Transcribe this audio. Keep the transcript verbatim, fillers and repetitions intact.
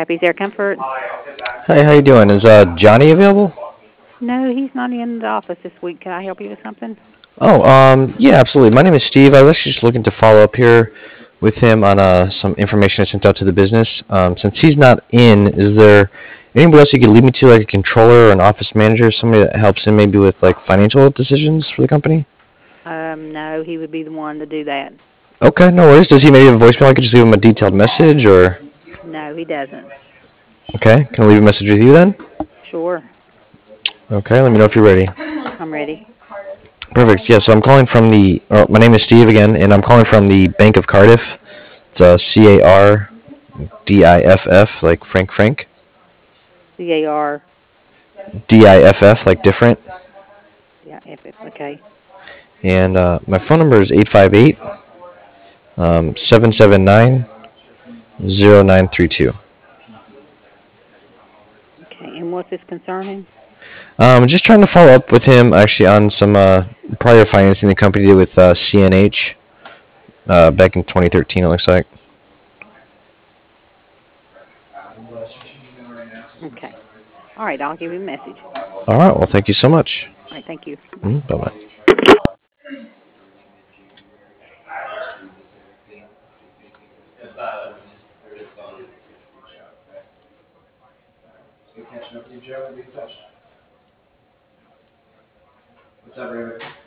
Happy's Air Comfort. Hey, how you doing? Is uh Johnny available? No, he's not in the office this week. Can I help you with something? Oh, um, yeah, absolutely. My name is Steve. I was actually just looking to follow up here with him on uh some information I sent out to the business. Um, since he's not in, is there anybody else you could lead me to, like a controller or an office manager, somebody that helps him maybe with like financial decisions for the company? Um, no, he would be the one to do that. Okay, no worries. Does he maybe have a voicemail? I could just leave him a detailed message, or No, he doesn't. okay, can I leave a message with you then? Sure, Okay, let me know if you're ready. I'm ready. Perfect. Yeah, so I'm calling from the. Uh, my name is Steve again, and I'm calling from the Bank of Cardiff. It's uh, C A R D I F F, like Frank Frank. C A R. D I F F, like different. Yeah, F F. Okay. And uh, my phone number is eight five eight, um, seven seven nine, zero nine three two. Okay. And what's this concerning? Um, just trying to follow up with him actually on some uh, prior financing the company did with uh, C N H uh, back in twenty thirteen, it looks like. Okay. All right, I'll give you a message. All right, well, thank you so much. All right, thank you. Bye. Mm, bye bye. What's up, Raymond?